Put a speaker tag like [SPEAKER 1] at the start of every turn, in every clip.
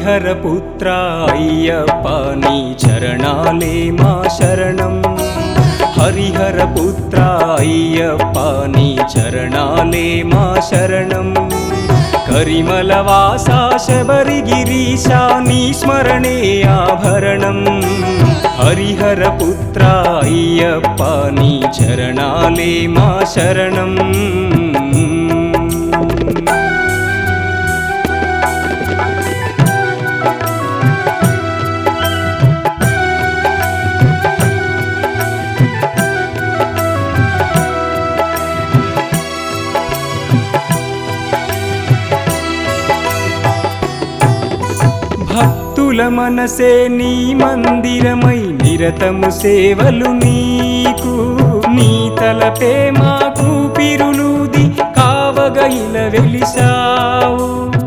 [SPEAKER 1] హరిహరపుత్ర అయ్యప్ప నీ చరణాలే మా శరణం హరిహరపుత్ర అయ్యప్ప నీ చరణాలే మా శరణం కరిమలవాస శబరిగిరీశ నీ స్మరణే ఆభరణం హరిహరపుత్ర అయ్యప్ప నీ చరణాలే మా శరణం భక్తుల మనసే నీ మందిరమై నిరతము సేవలు నీకు నీ తలపే మాకు పిరులుది కావగైల వెలిసావు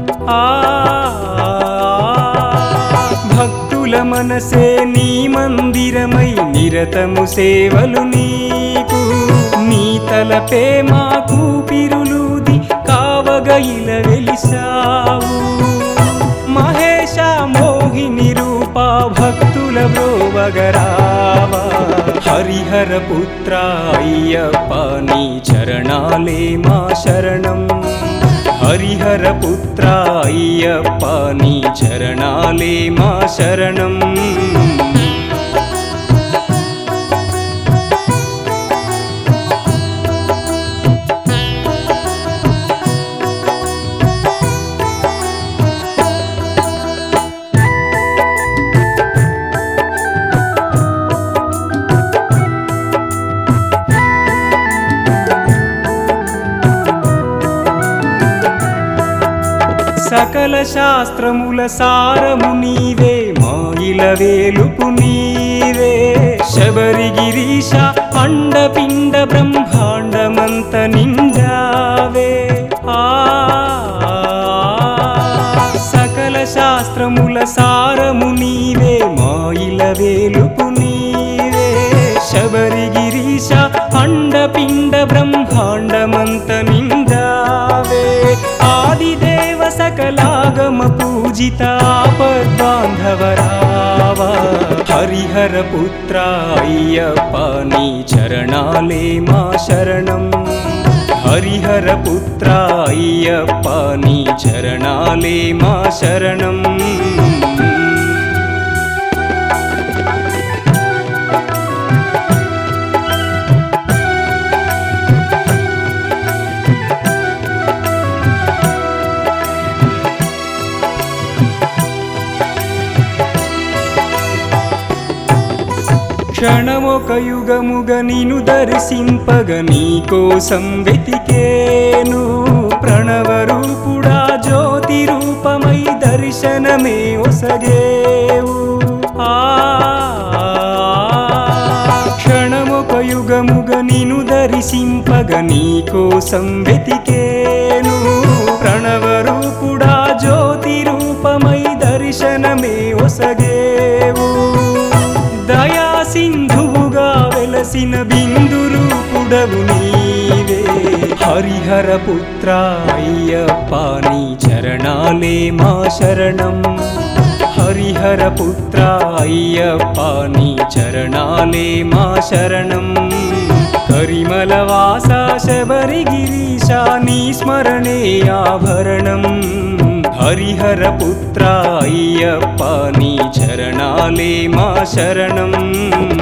[SPEAKER 1] భక్తుల మనసే నీ మందిరమై నిరతము సేవలు నీకు నీ తలపే మాకు పిరులుది కావగైల వెలిసావు మహేశ మోహిని రూపా భక్తుల బ్రోవగరావా హరిహరపుత్ర అయ్యప్ప నీ చరణాలే మా శరణం హరిహరపుత్ర అయ్యప్ప నీ చరణాలే మా శరణం సకల శాస్త్రముల సారము నీవే మాయిల వేలుపు నీవే శబరిగిరీశ అండపిండ బ్రహ్మాండమంత నిండావే సకల శాస్త్రముల సారము నీవే మాయిల వేలుపు నీవే శబరిగిరీశ అండపిండ బ్రహ్మాండమంత నిండావే ఆదిదేవ సకలాగమ పూజిత ఆపద్బాంధవరావా హరిహరపుత్ర అయ్యప్ప నీ చరణాలే మా శరణం హరిహరపుత్ర అయ్యప్ప నీ చరణాలే మా శరణం క్షణమొక యుగముగ నిను దర్శింపగ నీ కోసం వెతికేను ప్రణవరూపుడా జ్యోతి రూపమై దర్శనమే ఒసగేవు క్షణమొక యుగముగ నిను దర్శింపగ నీ కోసం వెతికేను ప్రణవరూపుడా జ్యోతి రూపమై దర్శనమే ఒసగేవు దయా సింధువుగా వెలసిన బిందు రూపుడవు నీవే హరిహరపుత్ర అయ్యప్ప నీ చరణాలే మా శరణం హరిహరపుత్ర అయ్యప్ప నీ చరణాలే మా శరణం కరిమలవాస శబరిగిరీశ నీ స్మరణే ఆభరణం హరిహరపుత్ర అయ్యప్ప నీ చరణాలే మా శరణం